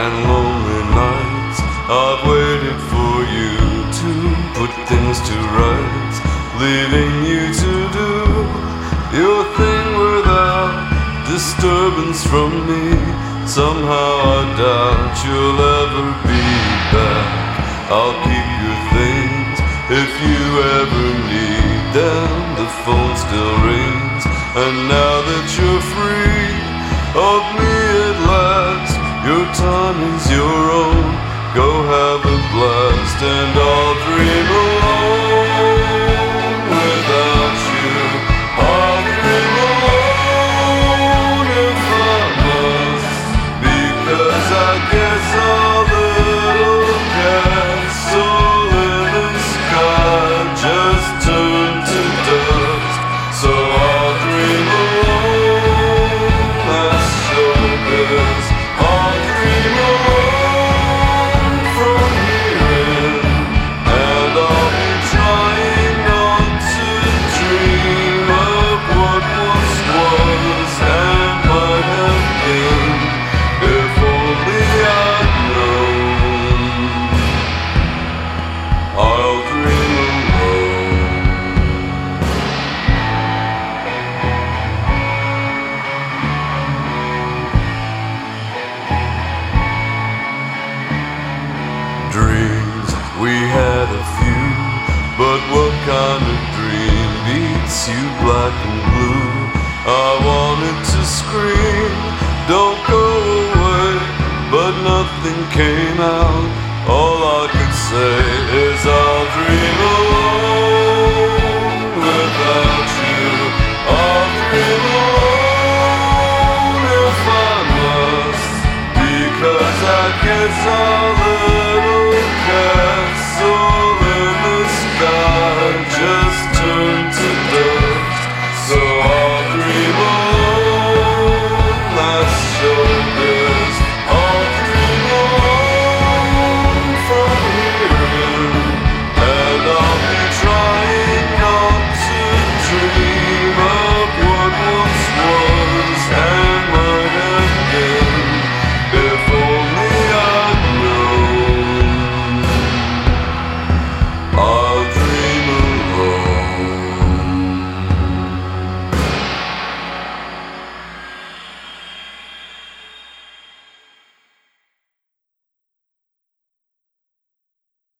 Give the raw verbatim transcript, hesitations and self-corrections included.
and lonely nights, I've waited for you to put things to rights, leaving you to do your thing without disturbance from me. Somehow I doubt you'll ever be back. I'll keep your things if you ever need them. The phone still rings, and now that you're free of me at last, your time is your own. Go have a blast, and I'll dream alone without you. I'll dream alone if I must, because I guess our little castle in the sky just turned to dust. So I'll dream alone, that's so good. I'll dream alone from here in, and I'll be trying not to dream of what once was and might have been, if only I'd known. I'll dream alone. Dreams, we had a few, but what kind of dream beats you black and blue? I wanted to scream, don't go away, but nothing came out. All I could say is I'll dream alone without you. I'll dream alone if I must, because I guess I